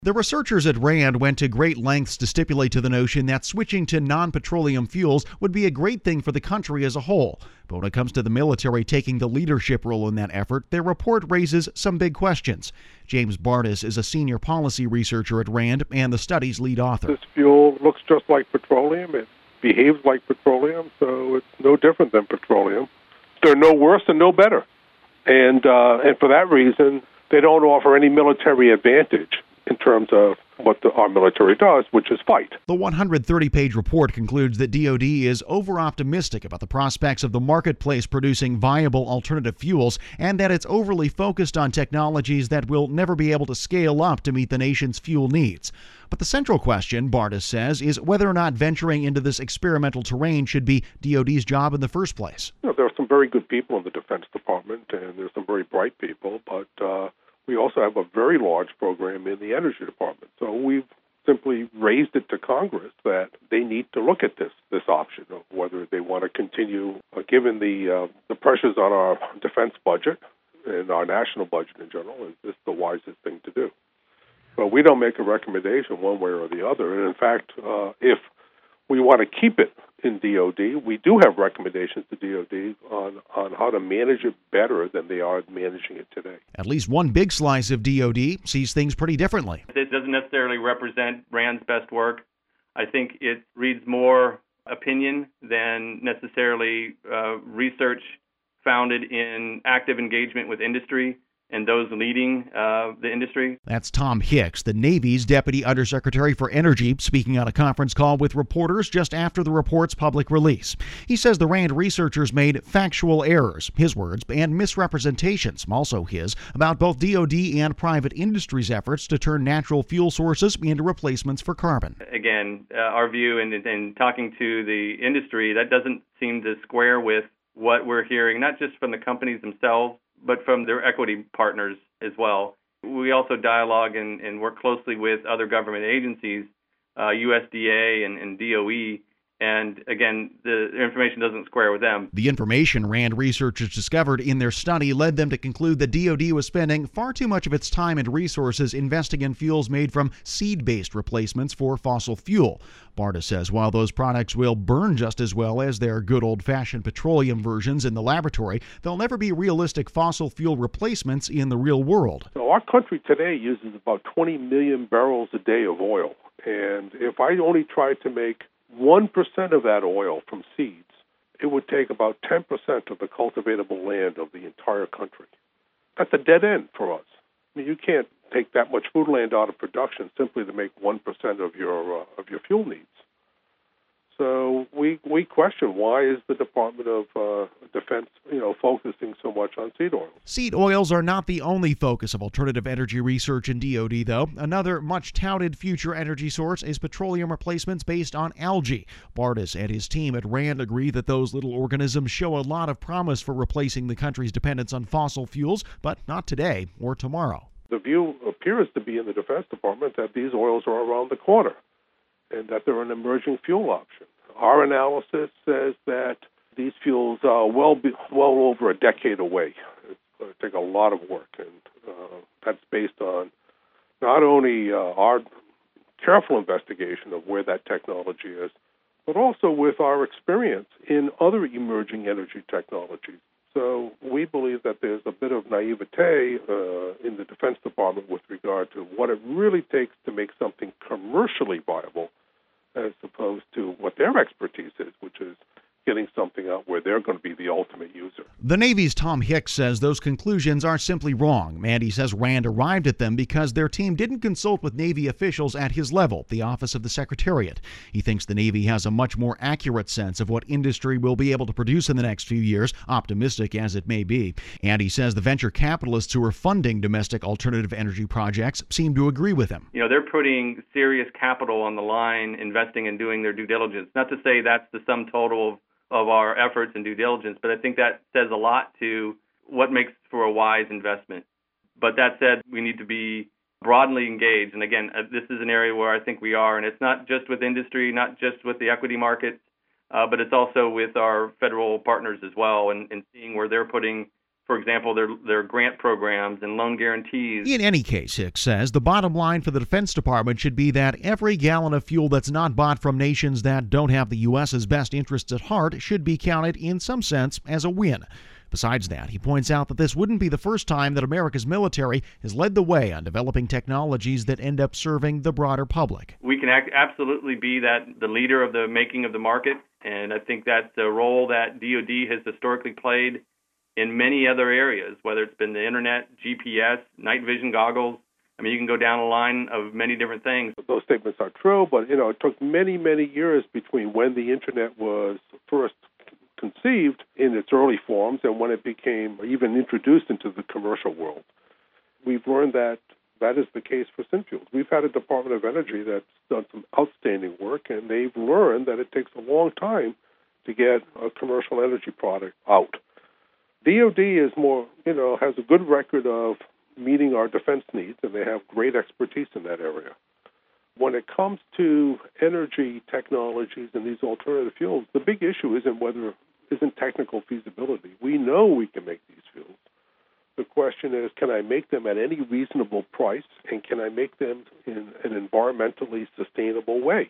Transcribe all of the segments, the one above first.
The researchers at RAND went to great lengths to stipulate to the notion that switching to non-petroleum fuels would be a great thing for the country as a whole. But when it comes to the military taking the leadership role in that effort, their report raises some big questions. James Bardis is a senior policy researcher at RAND and the study's lead author. This fuel looks just like petroleum. It behaves like petroleum, so it's no different than petroleum. They're no worse and no better. And for that reason, they don't offer any military advantage in terms of what our military does, which is fight. The 130-page report concludes that DoD is over-optimistic about the prospects of the marketplace producing viable alternative fuels and that it's overly focused on technologies that will never be able to scale up to meet the nation's fuel needs. But the central question, Bardis says, is whether or not venturing into this experimental terrain should be DoD's job in the first place. There are some very good people in the Defense Department, and there's some very bright people, but we also have a very large program in the Energy Department. So we've simply raised it to Congress that they need to look at this option of whether they want to continue, given the pressures on our defense budget and our national budget in general, is this the wisest thing to do? But we don't make a recommendation one way or the other. And in fact, if we want to keep it in DoD, we do have recommendations to DoD on how to manage it better than they are managing it today. At least one big slice of DoD sees things pretty differently. It doesn't necessarily represent RAND's best work. I think it reads more opinion than necessarily research founded in active engagement with industry and those leading the industry. That's Tom Hicks, the Navy's Deputy Undersecretary for Energy, speaking on a conference call with reporters just after the report's public release. He says the RAND researchers made factual errors, his words, and misrepresentations, also his, about both DoD and private industry's efforts to turn natural fuel sources into replacements for carbon. Again, our view in talking to the industry, that doesn't seem to square with what we're hearing, not just from the companies themselves, but from their equity partners as well. We also dialogue and work closely with other government agencies, USDA and DOE, and again, the information doesn't square with them. The information RAND researchers discovered in their study led them to conclude that DoD was spending far too much of its time and resources investing in fuels made from seed-based replacements for fossil fuel. Bardis says while those products will burn just as well as their good old-fashioned petroleum versions in the laboratory, they'll never be realistic fossil fuel replacements in the real world. So our country today uses about 20 million barrels a day of oil, and if I only tried to make 1% of that oil from seeds, it would take about 10% of the cultivatable land of the entire country. That's a dead end for us. I mean, you can't take that much food land out of production simply to make 1% of your fuel needs. So we question, why is the Department of Defense, focusing so much on seed oils? Seed oils are not the only focus of alternative energy research in DoD, though. Another much-touted future energy source is petroleum replacements based on algae. Bardis and his team at RAND agree that those little organisms show a lot of promise for replacing the country's dependence on fossil fuels, but not today or tomorrow. The view appears to be in the Defense Department that these oils are around the corner and that they're an emerging fuel option. Our analysis says that these fuels are well over a decade away. It's going to take a lot of work, and that's based on not only our careful investigation of where that technology is, but also with our experience in other emerging energy technologies. So we believe that there's a bit of naivete in the Defense Department with regard to what it really takes to make something commercially viable, as opposed to what their expertise is, which is getting something out where they're going to be the ultimate user. The Navy's Tom Hicks says those conclusions are simply wrong, and he says RAND arrived at them because their team didn't consult with Navy officials at his level, the Office of the Secretariat. He thinks the Navy has a much more accurate sense of what industry will be able to produce in the next few years, optimistic as it may be. And he says the venture capitalists who are funding domestic alternative energy projects seem to agree with him. They're putting serious capital on the line, investing and doing their due diligence. Not to say that's the sum total of our efforts and due diligence, but I think that says a lot to what makes for a wise investment. But that said, we need to be broadly engaged. And again, this is an area where I think we are, and it's not just with industry, not just with the equity markets, but it's also with our federal partners as well, and seeing where they're putting for example, their grant programs and loan guarantees. In any case, Hicks says the bottom line for the Defense Department should be that every gallon of fuel that's not bought from nations that don't have the U.S.'s best interests at heart should be counted in some sense as a win. Besides that, he points out that this wouldn't be the first time that America's military has led the way on developing technologies that end up serving the broader public. We can absolutely be the leader of the making of the market, and I think that's a role that DoD has historically played in many other areas, whether it's been the internet, GPS, night vision goggles. I mean, you can go down a line of many different things. Those statements are true, but it took many, many years between when the internet was first conceived in its early forms and when it became even introduced into the commercial world. We've learned that that is the case for synfuels. We've had a Department of Energy that's done some outstanding work, and they've learned that it takes a long time to get a commercial energy product out. DoD is more, has a good record of meeting our defense needs, and they have great expertise in that area. When it comes to energy technologies and these alternative fuels, the big issue isn't technical feasibility. We know we can make these fuels. The question is, can I make them at any reasonable price, and can I make them in an environmentally sustainable way?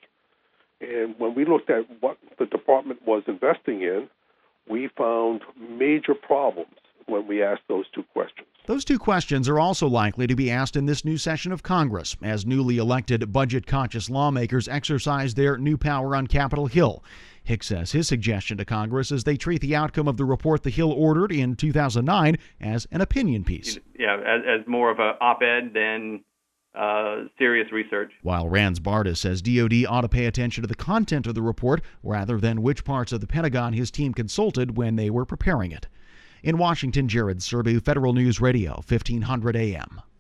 And when we looked at what the department was investing in, we found major problems when we asked those two questions. Those two questions are also likely to be asked in this new session of Congress as newly elected budget-conscious lawmakers exercise their new power on Capitol Hill. Hicks says his suggestion to Congress is they treat the outcome of the report the Hill ordered in 2009 as an opinion piece. Yeah, as more of an op-ed than serious research. While Rance Bartis says DoD ought to pay attention to the content of the report rather than which parts of the Pentagon his team consulted when they were preparing it. In Washington, Jared Serbu, Federal News Radio, 1500 AM.